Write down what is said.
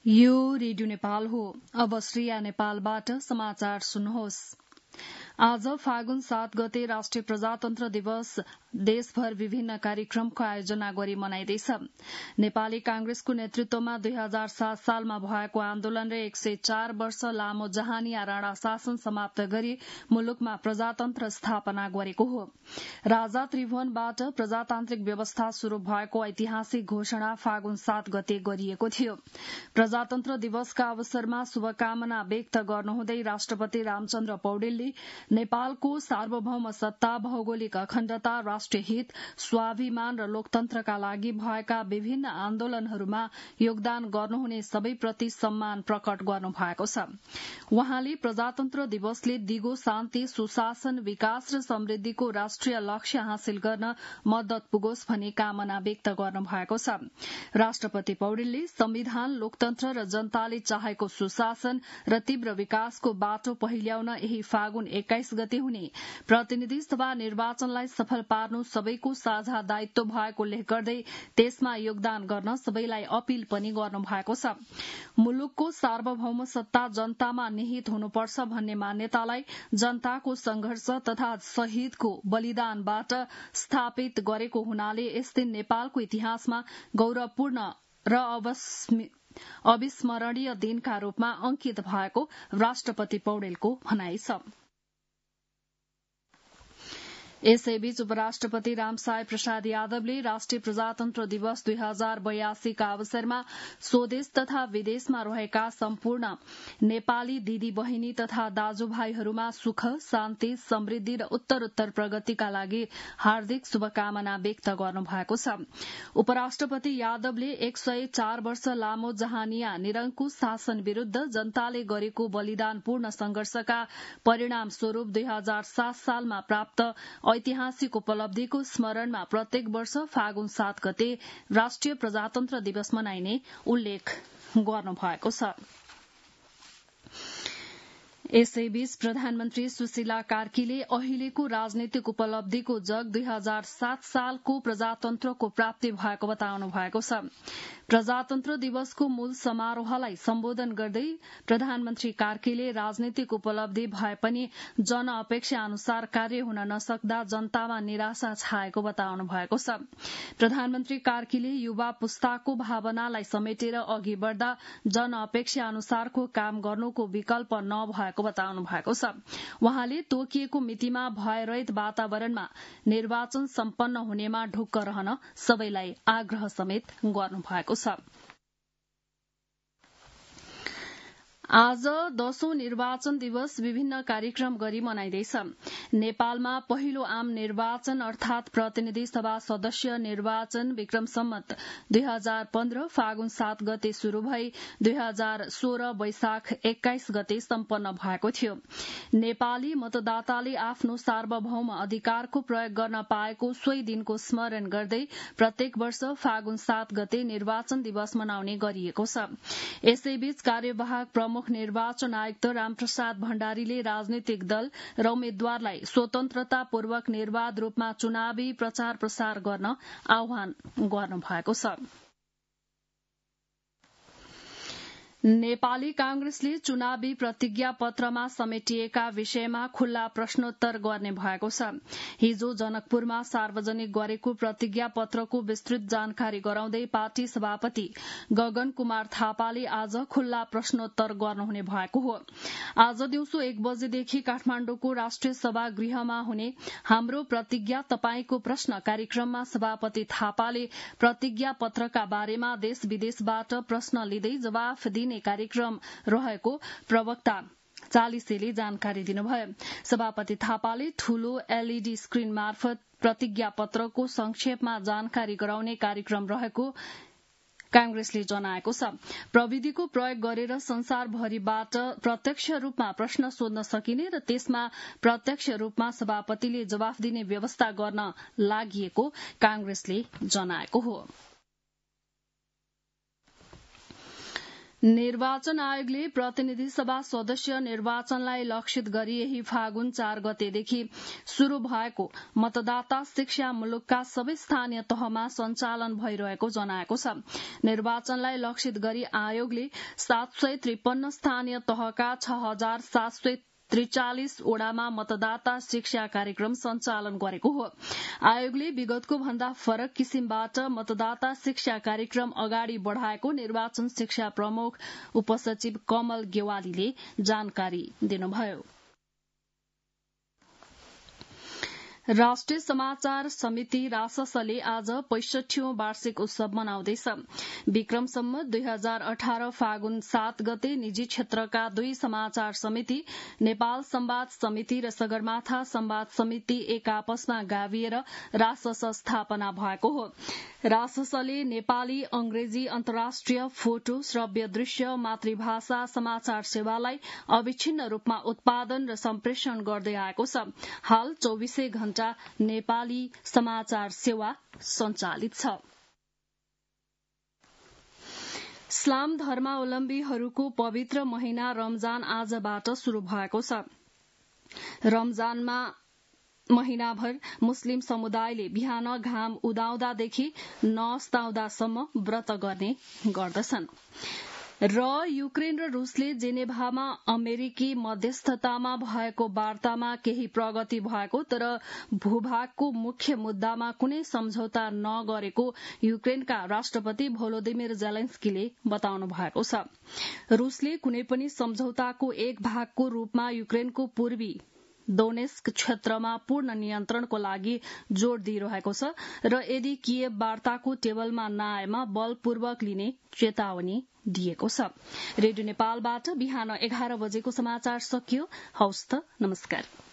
यो रेडियो नेपाल हो। अब श्रेया नेपालबाट समाचार सुन्नुहोस्। आज फागुन 7 गते राष्ट्रिय प्रजातन्त्र दिवस देशभर विभिन्न कार्यक्रमको आयोजना गरी मनाइँदैछ। नेपाली कांग्रेसको नेतृत्वमा 2007 सालमा भएको आन्दोलनले 104 वर्ष लामो जहानिया राणा शासन समाप्त गरी मुलुकमा प्रजातन्त्र स्थापना गरेको हो। राजा त्रिभुवनबाट प्रजातान्त्रिक व्यवस्था शुरू भएको ऐतिहासिक घोषणा फागुन 7 गते गरिएको थियो। प्रजातन्त्र दिवसका अवसरमा शुभकामना व्यक्त गर्नुहुँदै राष्ट्रपति रामचन्द्र पौडेलले नेपालको सार्वभौम सत्ता, भौगोलिक अखण्डता, राष्ट्रिय हित, स्वाभिमान र लोकतन्त्रका लागि भएका विभिन्न आन्दोलनहरूमा योगदान गर्नुहुने सबैप्रति सम्मान प्रकट गर्नु भएको छ। उहाँले प्रजातन्त्र दिवसले दिगो शान्ति, सुशासन, विकास र समृद्धिको राष्ट्रिय लक्ष्य हासिल गर्न मद्दत पुगोस् भनी कामना व्यक्त गर्नु भएको छ। राष्ट्रपति पौडेलले संविधान, लोकतन्त्र र जनताले चाहेको सुशासन र तीव्र विकासको बाटो पहिल्याउन यही फागुन 21 गते हुने प्रतिनिधि सभा निर्वाचनलाई सफल पार्नु सबैको साझा दायित्व भएको उल्लेख गर्दै त्यसमा योगदान गर्न सबैलाई अपील पनि गर्नु भएको छ। मुलुकको सार्वभौम सत्ता जनतामा निहित हुनुपर्छ भन्ने मान्यतालाई जनताको संघर्ष तथा शहीदको बलिदानबाट स्थापित गरेको हुनाले यस दिन नेपालको इतिहासमा गौरवपूर्ण र अविस्मरणीय दिनका रूपमा अंकित भएको राष्ट्रपति पौडेलको भनाइ छ। यसैबीच उपराष्ट्रपति रामसाय प्रसाद यादवले राष्ट्रिय प्रजातन्त्र दिवस 2082 का अवसरमा स्वदेश तथा विदेशमा रहेका सम्पूर्ण नेपाली दिदी बहिनी तथा दाजुभाइहरूमा सुख, शान्ति, समृद्धि र उत्तरोत्तर प्रगतिका लागि हार्दिक शुभकामना व्यक्त गर्नु भएको छ। उपराष्ट्रपति यादवले 104 वर्ष लामो जहानिया निरंकुश शासन विरूद्ध जनताले गरेको बलिदानपूर्ण संघर्षका परिणाम स्वरूप 2007 सालमा प्राप्त ऐतिहासिक उपलब्धिको स्मरणमा प्रत्येक वर्ष फागुन 7 गते राष्ट्रिय प्रजातन्त्र दिवस मनाइने उल्लेख गर्नु भएको छ। यसैबीच प्रधानमन्त्री सुशीला कार्कीले अहिलेको राजनीतिक उपलब्धिको जग 2007 सालको प्रजातन्त्रको प्राप्ति भएको बताउनु भएको छ। प्रजातन्त्र दिवसको मूल समारोहलाई सम्बोधन गर्दै प्रधानमन्त्री कार्कीले राजनीतिक उपलब्धि भए पनि जन अपेक्षा अनुसार कार्य हुन नसक्दा जनतामा निराशा छाएको बताउनु भएको छ। प्रधानमन्त्री कार्कीले युवा पुस्ताको भावनालाई समेटेर अघि बढ़दा जन अपेक्षा अनुसारको काम गर्नुको विकल्प नभएको बताउनु भएको छ। उहाँले तोकिएको मितिमा भयरहित वातावरणमा निर्वाचन सम्पन्न हुनेमा ढुक्क रहन सबैलाई आग्रह समेत गर्नु भएको छ। आज 10औं निर्वाचन दिवस विभिन्न कार्यक्रम गरी मनाइँदैछ। नेपालमा पहिलो आम निर्वाचन अर्थात प्रतिनिधि सभा सदस्य निर्वाचन विक्रम सम्मत 2015 फागुन 7 गते शुरू भई 2016 वैशाख 21 गते सम्पन्न भएको थियो। नेपाली मतदाताले आफ्नो सार्वभौम अधिकारको प्रयोग गर्न पाएको सोही दिनको स्मरण गर्दै प्रत्येक वर्ष फागुन 7 गते निर्वाचन दिवस मनाउने गरिएको छ। यसैबीच कार्यवाहक प्रमुख निर्वाचन आयुक्त रामप्रसाद भण्डारीले राजनीतिक दल र उम्मेद्वारलाई स्वतन्त्रतापूर्वक निर्वाध रूपमा चुनावी प्रचार प्रसार गर्न आह्वान गर्नु भएको छ। नेपाली कांग्रेसले चुनावी प्रतिज्ञा पत्रमा समेटिएका विषयमा खुल्ला प्रश्नोत्तर गर्ने भएको छ। हिजो जनकपुरमा सार्वजनिक गरेको प्रतिज्ञा पत्रको विस्तृत जानकारी गराउँदै पार्टी सभापति गगन कुमार थापाले आज खुल्ला प्रश्नोत्तर गर्नुहुने भएको हो। आज दिउँसो 1 बजेदेखि काठमाण्डुको राष्ट्रिय सभागृहमा हुने हाम्रो प्रतिज्ञा तपाईंको प्रश्न कार्यक्रममा सभापति थापाले प्रतिज्ञा पत्रका बारेमा देश विदेशबाट प्रश्न लिँदै जवाफ दिने कार्यक्रम रहेको प्रवक्ता चालिसेले जानकारी दिनुभयो। सभापति थापाले ठूलो एलईडी स्क्रिन मार्फत प्रतिज्ञा पत्रको संक्षेपमा जानकारी गराउने कार्यक्रम रहेको कांग्रेसले जनाएको छ। प्रविधिको प्रयोग गरेर संसारभरिबाट प्रत्यक्ष रूपमा प्रश्न सोध्न सकिने र त्यसमा प्रत्यक्ष रूपमा सभापतिले जवाफ दिने व्यवस्था गर्न लागिएको कांग्रेसले जनाएको हो। निर्वाचन आयोगले प्रतिनिधि सभा सदस्य निर्वाचनलाई लक्षित गरी यही फागुन 4 गतेदेखि शुरू भएको मतदाता शिक्षा मुलुकका सबै स्थानीय तहमा सञ्चालन भइरहेको जनाएको छ। निर्वाचनलाई लक्षित गरी आयोगले 753 स्थानीय तहका 6743 ओडामा मतदाता शिक्षा कार्यक्रम सञ्चालन गरेको हो। आयोगले विगतको भन्दा फरक किसिमबाट मतदाता शिक्षा कार्यक्रम अगाडि बढ़ाएको निर्वाचन शिक्षा प्रमुख उपसचिव कमल गेवालीले जानकारी दिनुभयो। राष्ट्रिय समाचार समिति राससले आज 65औं वार्षिक उत्सव मनाउँदैछ। विक्रम सम्वत 2018 फागुन 7 गते निजी क्षेत्रका 2 समाचार समिति नेपाल संवाद समिति र सगरमाथा संवाद समिति एक आपसमा गाभिएर रासस स्थापना भएको हो। राससले नेपाली, अंग्रेजी, अन्तर्राष्ट्रिय फोटो, श्रव्य दृश्य, मातृभाषा समाचार सेवालाई अविच्छिन्न रूपमा उत्पादन र सम्प्रेषण गर्दै आएको छ। हाल 24 घण्टा नेपाली समाचार सेवा सञ्चालित छ। इस्लाम धर्मावलम्बीहरूको पवित्र महिना रमजान आजबाट शुरू भएको छ। रमजानमा महिनाभर मुस्लिम समुदायले बिहान घाम उदाउँदादेखि नअस्ताउँदासम्म व्रत गर्ने गर्दछन्। र युक्रेन र रूसले जेनेभामा अमेरिकी मध्यस्थतामा भएको वार्तामा केही प्रगति भएको तर भूभागको मुख्य मुद्दामा कुनै सम्झौता नगरेको युक्रेनका राष्ट्रपति भोलोदिमिर जेलेन्स्कीले बताउनु भएको छ। रूसले कुनै पनि सम्झौताको एक भागको रूपमा युक्रेनको पूर्वी दोनेस्क क्षेत्रमा पूर्ण नियन्त्रणको लागि जोड़ दिइरहेको छ र यदि कियेव वार्ताको टेबलमा नआएमा बलपूर्वक लिने चेतावनी दिएको छ। रेडियो नेपालबाट बिहान 11 बजेको समाचार सकियो। हवस् त, नमस्कार।